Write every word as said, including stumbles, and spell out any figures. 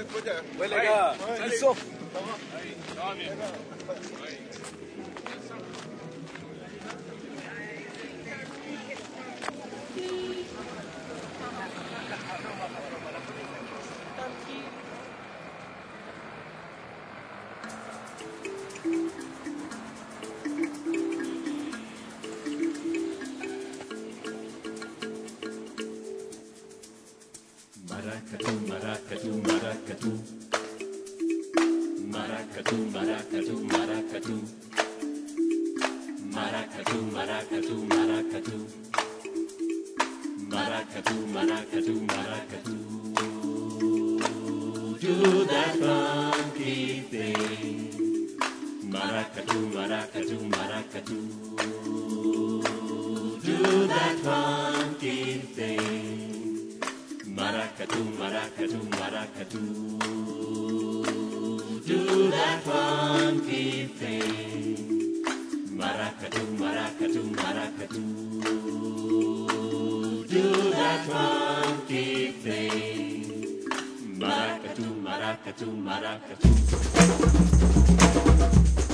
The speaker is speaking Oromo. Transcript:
Ouais, les gars, ils sont. Maracatu, maracatu, maracatu. Maracatu, maracatu, maracatu. Maracatu, maracatu, maracatu. Maracatu, maracatu, maracatu. Do that funky thing. Maracatu, maracatu, maracatu. Do that funky thing. Maracatu, maracatu, maracatu. Do that funky thing. Maracatu, maracatu, maracatu. Do that funky thing. Maracatu, maracatu, maracatu.